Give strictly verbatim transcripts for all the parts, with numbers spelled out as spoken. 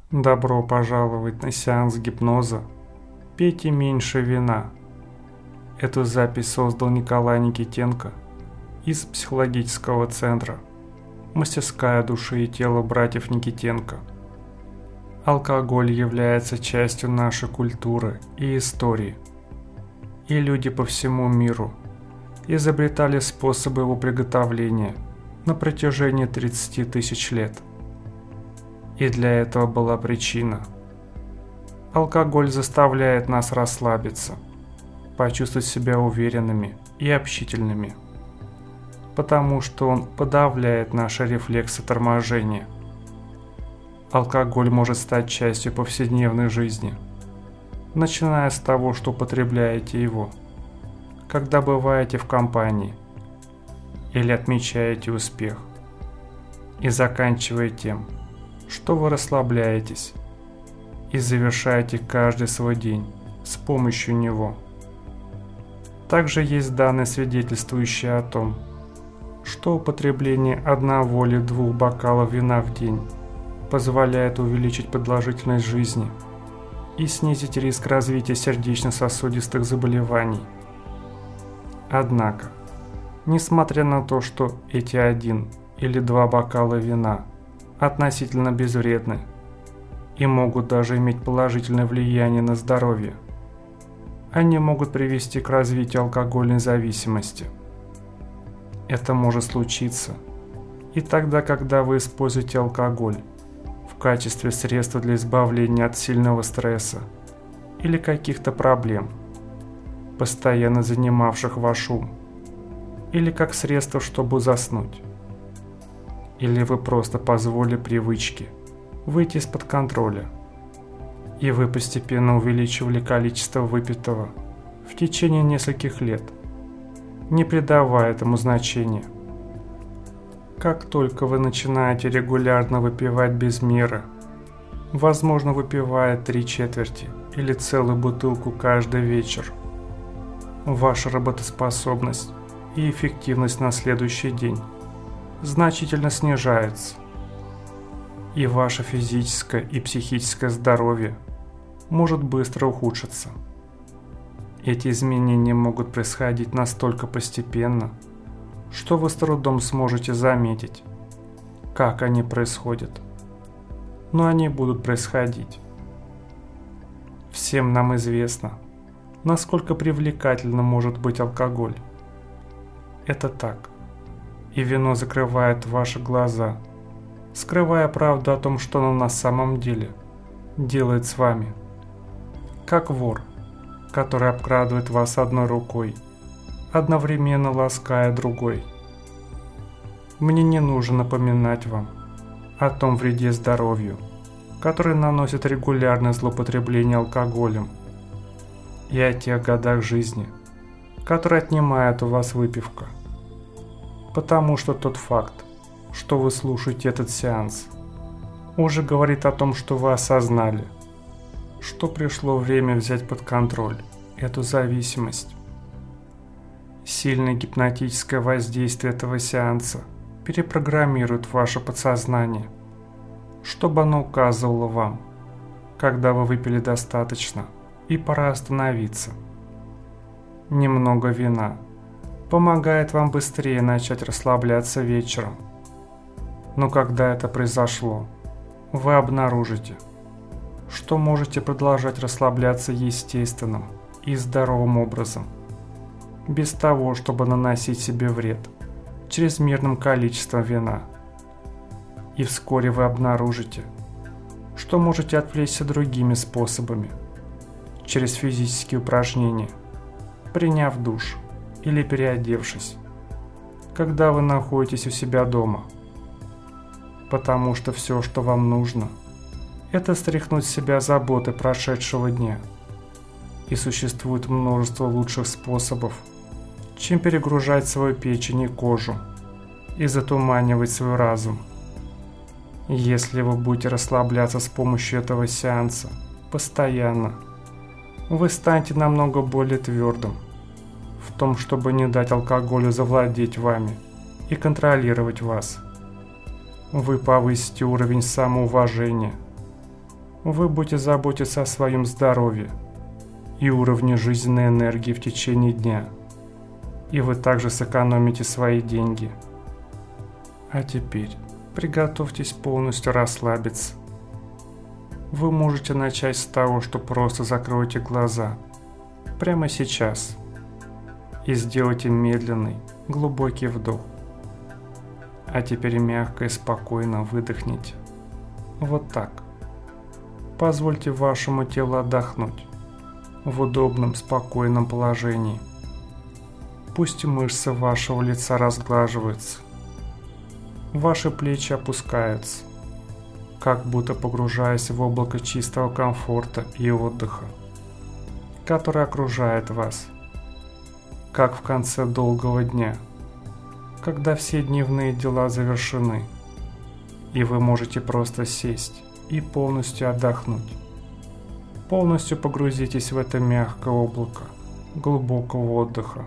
Добро пожаловать на сеанс гипноза. Пейте меньше вина. Эту запись создал Николай Никитенко из психологического центра «Мастерская души и тела братьев Никитенко». Алкоголь является частью нашей культуры и истории, и люди по всему миру изобретали способы его приготовления на протяжении тридцати тысяч лет. И для этого была причина. Алкоголь заставляет нас расслабиться, почувствовать себя уверенными и общительными, потому что он подавляет наши рефлексы торможения. Алкоголь может стать частью повседневной жизни, начиная с того, что употребляете его, когда бываете в компании или отмечаете успех, и заканчивая тем, что вы расслабляетесь и завершаете каждый свой день с помощью него. Также есть данные, свидетельствующие о том, что употребление одного или двух бокалов вина в день позволяет увеличить продолжительность жизни и снизить риск развития сердечно-сосудистых заболеваний. Однако, несмотря на то, что эти один или два бокала вина относительно безвредны и могут даже иметь положительное влияние на здоровье, они могут привести к развитию алкогольной зависимости. Это может случиться и тогда, когда вы используете алкоголь в качестве средства для избавления от сильного стресса или каких-то проблем, постоянно занимавших ваш ум, или как средство, чтобы заснуть. Или вы просто позволили привычке выйти из-под контроля, и вы постепенно увеличивали количество выпитого в течение нескольких лет, не придавая этому значения. Как только вы начинаете регулярно выпивать без меры, возможно, выпивая три четверти или целую бутылку каждый вечер, ваша работоспособность и эффективность на следующий день значительно снижается, и ваше физическое и психическое здоровье может быстро ухудшиться. Эти изменения могут происходить настолько постепенно, что вы с трудом сможете заметить, как они происходят, но они будут происходить. Всем нам известно, насколько привлекательным может быть алкоголь. Это так. И вино закрывает ваши глаза, скрывая правду о том, что оно на самом деле делает с вами. Как вор, который обкрадывает вас одной рукой, одновременно лаская другой. Мне не нужно напоминать вам о том вреде здоровью, который наносит регулярное злоупотребление алкоголем, и о тех годах жизни, которые отнимает у вас выпивка. Потому что тот факт, что вы слушаете этот сеанс, уже говорит о том, что вы осознали, что пришло время взять под контроль эту зависимость. Сильное гипнотическое воздействие этого сеанса перепрограммирует ваше подсознание, чтобы оно указывало вам, когда вы выпили достаточно и пора остановиться. Немного вина помогает вам быстрее начать расслабляться вечером. Но когда это произошло, вы обнаружите, что можете продолжать расслабляться естественным и здоровым образом, без того, чтобы наносить себе вред чрезмерным количеством вина. И вскоре вы обнаружите, что можете отвлечься другими способами, через физические упражнения, приняв душ или переодевшись, когда вы находитесь у себя дома. Потому что все, что вам нужно, это стряхнуть с себя заботы прошедшего дня. И существует множество лучших способов, чем перегружать свою печень и кожу и затуманивать свой разум. Если вы будете расслабляться с помощью этого сеанса постоянно, вы станете намного более твердым в том, чтобы не дать алкоголю завладеть вами и контролировать вас. Вы повысите уровень самоуважения, вы будете заботиться о своем здоровье и уровне жизненной энергии в течение дня, и вы также сэкономите свои деньги. А теперь приготовьтесь полностью расслабиться. Вы можете начать с того, что просто закроете глаза прямо сейчас и сделайте медленный, глубокий вдох. А теперь мягко и спокойно выдохните. Вот так. Позвольте вашему телу отдохнуть в удобном, спокойном положении. Пусть мышцы вашего лица разглаживаются. Ваши плечи опускаются, как будто погружаясь в облако чистого комфорта и отдыха, который окружает вас, как в конце долгого дня, когда все дневные дела завершены, и вы можете просто сесть и полностью отдохнуть. Полностью погрузитесь в это мягкое облако глубокого отдыха.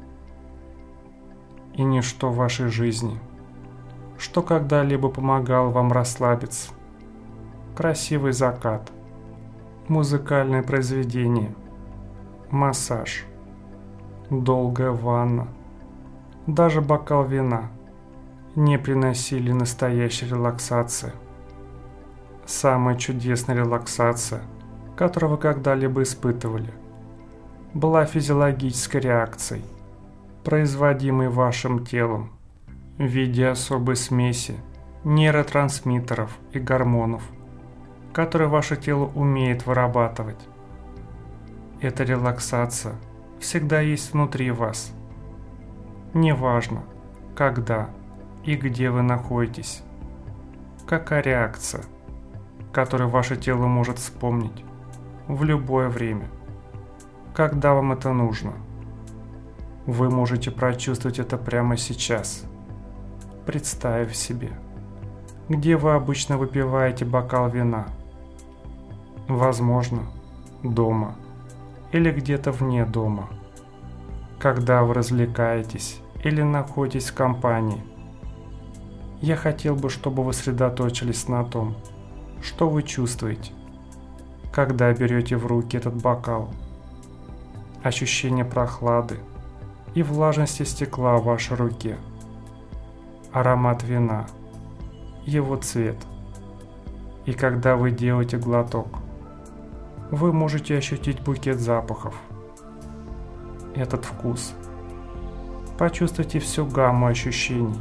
И ничто в вашей жизни, что когда-либо помогало вам расслабиться, красивый закат, музыкальное произведение, массаж, долгая ванна, даже бокал вина не приносили настоящей релаксации. Самая чудесная релаксация, которую вы когда-либо испытывали, была физиологической реакцией, производимой вашим телом в виде особой смеси нейротрансмиттеров и гормонов, которые ваше тело умеет вырабатывать. Эта релаксация всегда есть внутри вас. Неважно, когда и где вы находитесь, какая реакция, которую ваше тело может вспомнить в любое время, когда вам это нужно. Вы можете прочувствовать это прямо сейчас, представив себе, где вы обычно выпиваете бокал вина. Возможно, дома или где-то вне дома, когда вы развлекаетесь или находитесь в компании. Я хотел бы, чтобы вы сосредоточились на том, что вы чувствуете, когда берете в руки этот бокал. Ощущение прохлады и влажности стекла в вашей руке, аромат вина, его цвет. И когда вы делаете глоток, вы можете ощутить букет запахов. Этот вкус. Почувствуйте всю гамму ощущений.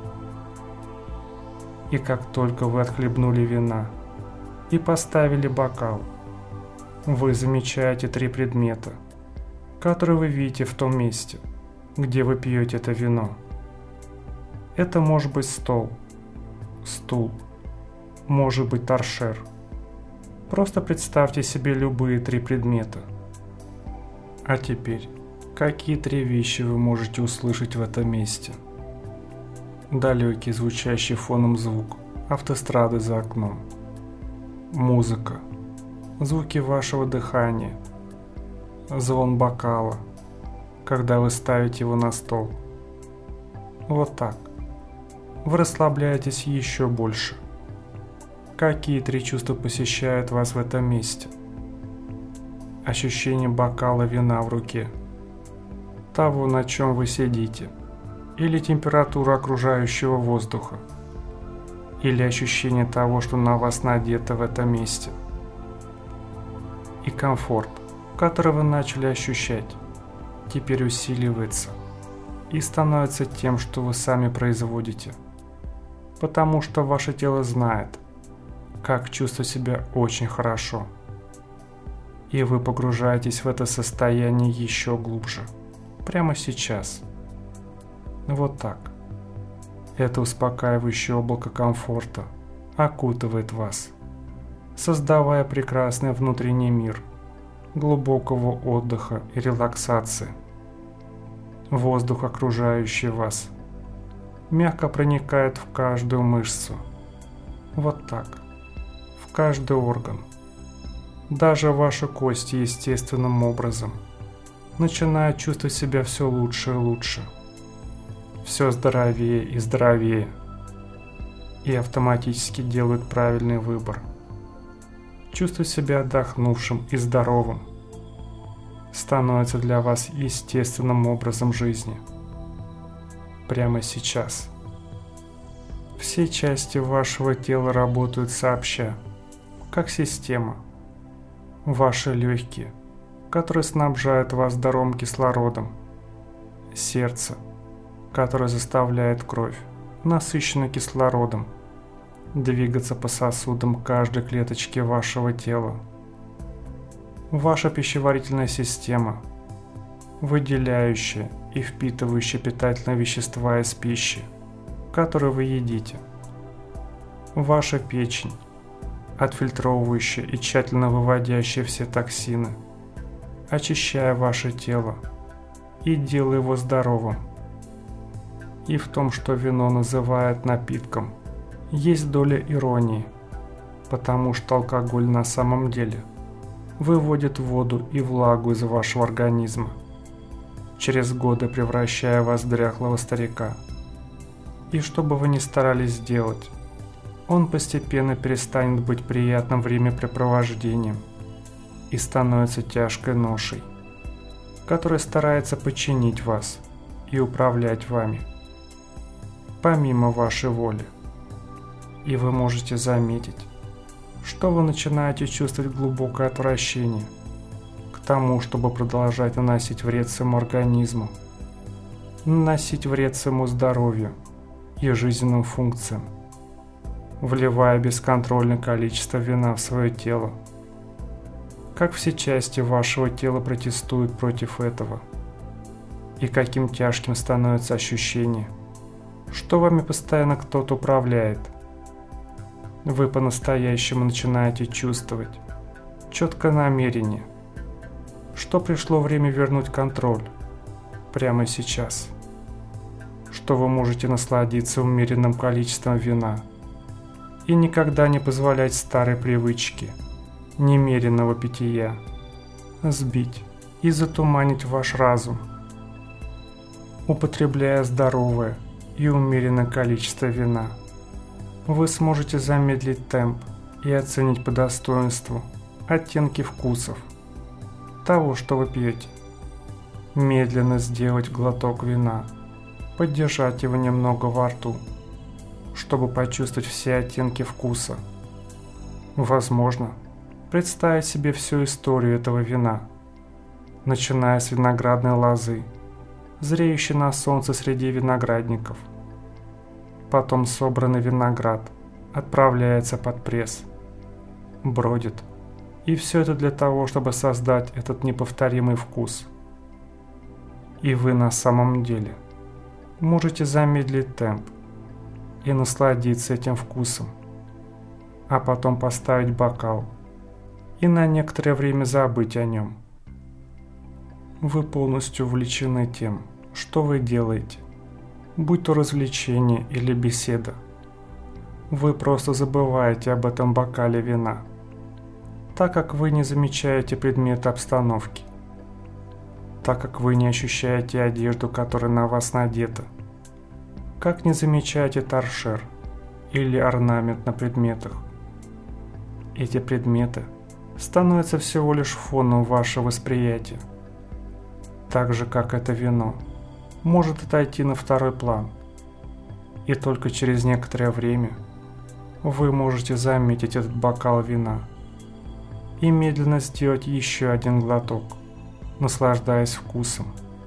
И как только вы отхлебнули вина и поставили бокал, вы замечаете три предмета, которые вы видите в том месте, где вы пьете это вино. Это может быть стол, стул, может быть торшер. Просто представьте себе любые три предмета. А теперь, какие три вещи вы можете услышать в этом месте? Далекий, звучащий фоном звук автострады за окном. Музыка, звуки вашего дыхания, звон бокала, когда вы ставите его на стол. Вот так. Вы расслабляетесь еще больше. Какие три чувства посещают вас в этом месте? Ощущение бокала вина в руке, того, на чем вы сидите, или температура окружающего воздуха, или ощущение того, что на вас надето в этом месте. И комфорт, который вы начали ощущать, теперь усиливается и становится тем, что вы сами производите, потому что ваше тело знает, как чувствовать себя очень хорошо. И вы погружаетесь в это состояние еще глубже, прямо сейчас. Вот так. Это успокаивающее облако комфорта окутывает вас, создавая прекрасный внутренний мир глубокого отдыха и релаксации. Воздух, окружающий вас, мягко проникает в каждую мышцу. Вот так. В каждый орган. Даже ваши кости естественным образом начинают чувствовать себя все лучше и лучше. Все здоровее и здоровее. И автоматически делают правильный выбор. чувствовать себя отдохнувшим и здоровым становится для вас естественным образом жизни. Прямо сейчас. Все части вашего тела работают сообща, как система. Ваши легкие, которые снабжают вас здоровым кислородом. Сердце, которое заставляет кровь, насыщенную кислородом, двигаться по сосудам каждой клеточки вашего тела. Ваша пищеварительная система, выделяющая и впитывающая питательные вещества из пищи, которую вы едите. Ваша печень, отфильтровывающая и тщательно выводящая все токсины, очищая ваше тело и делая его здоровым. И в том, что вино называют напитком, есть доля иронии, потому что алкоголь на самом деле выводит воду и влагу из вашего организма, через годы превращая вас в дряхлого старика. И что бы вы ни старались сделать, он постепенно перестанет быть приятным времяпрепровождением и становится тяжкой ношей, которая старается подчинить вас и управлять вами, помимо вашей воли. И вы можете заметить, что вы начинаете чувствовать глубокое отвращение к тому, чтобы продолжать наносить вред своему организму, наносить вред своему здоровью и жизненным функциям, вливая бесконтрольное количество вина в свое тело. Как все части вашего тела протестуют против этого, и каким тяжким становится ощущение, что вами постоянно кто-то управляет. Вы по-настоящему начинаете чувствовать четкое намерение, что пришло время вернуть контроль прямо сейчас, что вы можете насладиться умеренным количеством вина и никогда не позволять старой привычке немеренного питья сбить и затуманить ваш разум. Употребляя здоровое и умеренное количество вина, вы сможете замедлить темп и оценить по достоинству оттенки вкусов того, что вы пьете. Медленно сделать глоток вина, подержать его немного во рту, чтобы почувствовать все оттенки вкуса. Возможно, представить себе всю историю этого вина, начиная с виноградной лозы, зреющей на солнце среди виноградников. Потом собранный виноград отправляется под пресс, бродит, и все это для того, чтобы создать этот неповторимый вкус. И вы на самом деле можете замедлить темп и насладиться этим вкусом, а потом поставить бокал и на некоторое время забыть о нем. Вы полностью увлечены тем, что вы делаете, будь то развлечение или беседа. Вы просто забываете об этом бокале вина, так как вы не замечаете предметы обстановки, так как вы не ощущаете одежду, которая на вас надета, как не замечаете торшер или орнамент на предметах. Эти предметы становятся всего лишь фоном вашего восприятия, так же как это вино может отойти на второй план, и только через некоторое время вы можете заметить этот бокал вина и медленно сделать еще один глоток, наслаждаясь вкусом,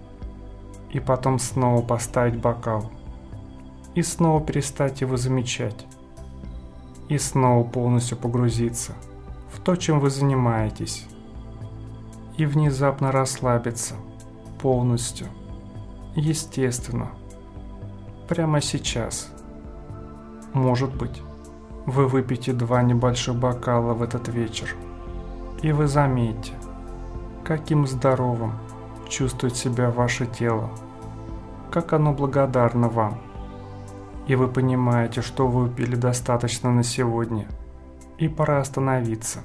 и потом снова поставить бокал, и снова перестать его замечать, и снова полностью погрузиться в то, чем вы занимаетесь, и внезапно расслабиться полностью. Естественно, прямо сейчас. Может быть, вы выпьете два небольших бокала в этот вечер, и вы заметите, каким здоровым чувствует себя ваше тело, как оно благодарно вам, и вы понимаете, что вы выпили достаточно на сегодня, и пора остановиться.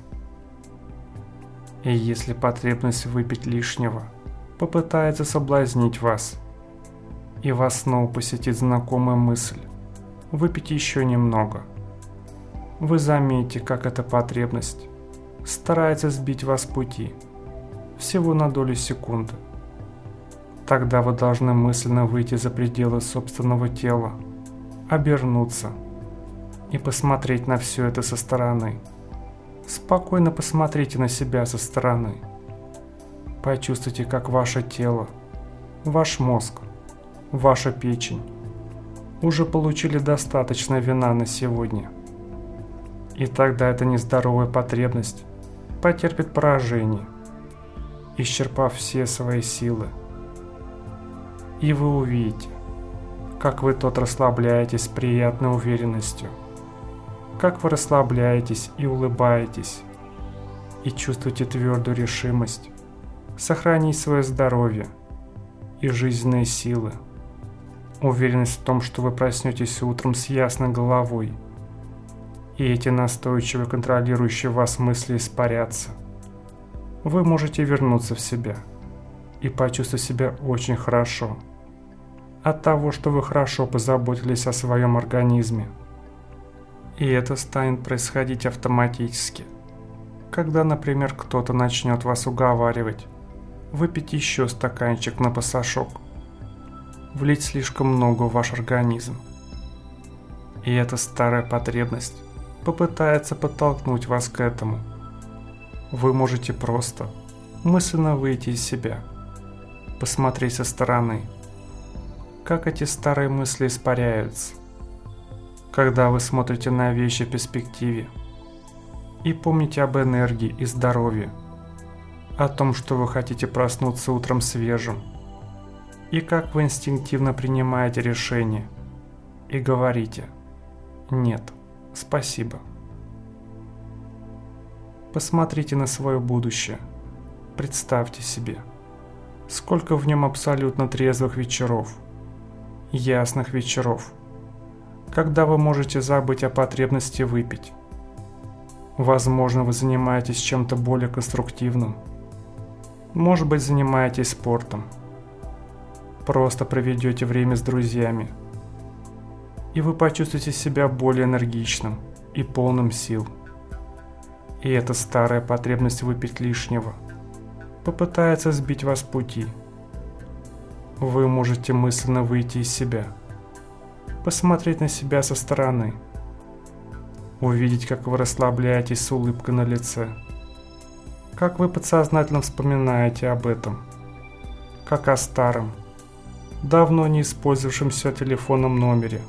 И если потребность выпить лишнего попытается соблазнить вас, и вас снова посетит знакомая мысль выпить еще немного, вы заметите, как эта потребность старается сбить вас с пути, всего на долю секунды. Тогда вы должны мысленно выйти за пределы собственного тела, обернуться и посмотреть на все это со стороны. Спокойно посмотрите на себя со стороны. Почувствуйте, как ваше тело, ваш мозг, ваша печень уже получили достаточно вина на сегодня. И тогда эта нездоровая потребность потерпит поражение, исчерпав все свои силы. И вы увидите, как вы тот расслабляетесь с приятной уверенностью, как вы расслабляетесь и улыбаетесь, и чувствуете твердую решимость сохранить свое здоровье и жизненные силы, уверенность в том, что вы проснетесь утром с ясной головой, и эти настойчивые контролирующие вас мысли испарятся. Вы можете вернуться в себя и почувствовать себя очень хорошо от того, что вы хорошо позаботились о своем организме. И это станет происходить автоматически, когда, например, кто-то начнет вас уговаривать выпить еще стаканчик на пасашок, влить слишком много в ваш организм. И эта старая потребность попытается подтолкнуть вас к этому. Вы можете просто мысленно выйти из себя, посмотреть со стороны, как эти старые мысли испаряются, когда вы смотрите на вещи в перспективе, и помните об энергии и здоровье, о том, что вы хотите проснуться утром свежим, и как вы инстинктивно принимаете решение и говорите «нет, спасибо». Посмотрите на свое будущее, представьте себе, сколько в нем абсолютно трезвых вечеров, ясных вечеров, когда вы можете забыть о потребности выпить. Возможно, вы занимаетесь чем-то более конструктивным. Может быть, занимаетесь спортом. Просто проведете время с друзьями. И вы почувствуете себя более энергичным и полным сил. И эта старая потребность выпить лишнего попытается сбить вас с пути. Вы можете мысленно выйти из себя, посмотреть на себя со стороны, увидеть, как вы расслабляетесь с улыбкой на лице, как вы подсознательно вспоминаете об этом, как о старом, давно не использовавшемся телефонном номере,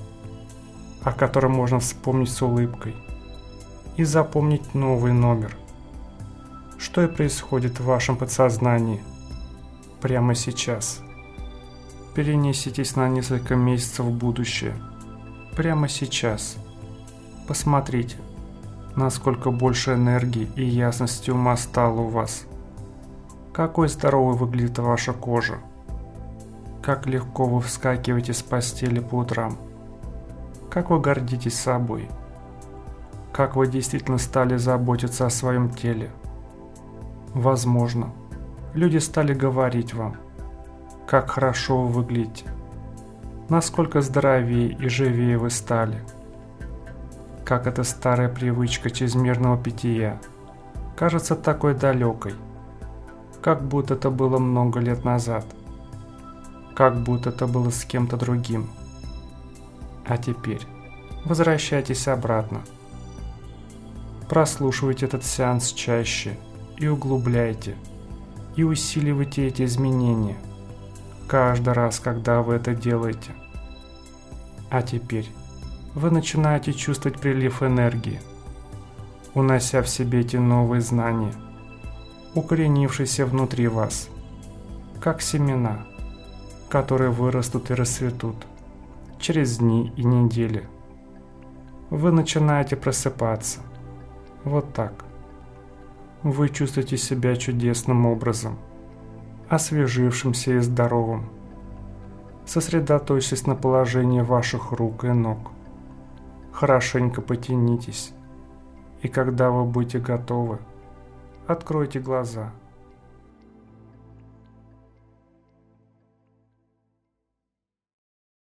о котором можно вспомнить с улыбкой и запомнить новый номер. Что и происходит в вашем подсознании прямо сейчас. Перенеситесь на несколько месяцев в будущее. Прямо сейчас. Посмотрите, насколько больше энергии и ясности ума стало у вас. Какой здоровой выглядит ваша кожа. Как легко вы вскакиваете с постели по утрам. Как вы гордитесь собой. Как вы действительно стали заботиться о своем теле. Возможно, люди стали говорить вам, как хорошо вы выглядите, насколько здоровее и живее вы стали, как эта старая привычка чрезмерного питья кажется такой далекой, как будто это было много лет назад, как будто это было с кем-то другим. А теперь возвращайтесь обратно. Прослушивайте этот сеанс чаще и углубляйте, и усиливайте эти изменения каждый раз, когда вы это делаете. А теперь вы начинаете чувствовать прилив энергии, унося в себе эти новые знания, укоренившиеся внутри вас, как семена, которые вырастут и расцветут через дни и недели. Вы начинаете просыпаться. Вот так. Вы чувствуете себя чудесным образом, освежившимся и здоровым. Сосредоточьтесь на положении ваших рук и ног. Хорошенько потянитесь, и когда вы будете готовы, откройте глаза.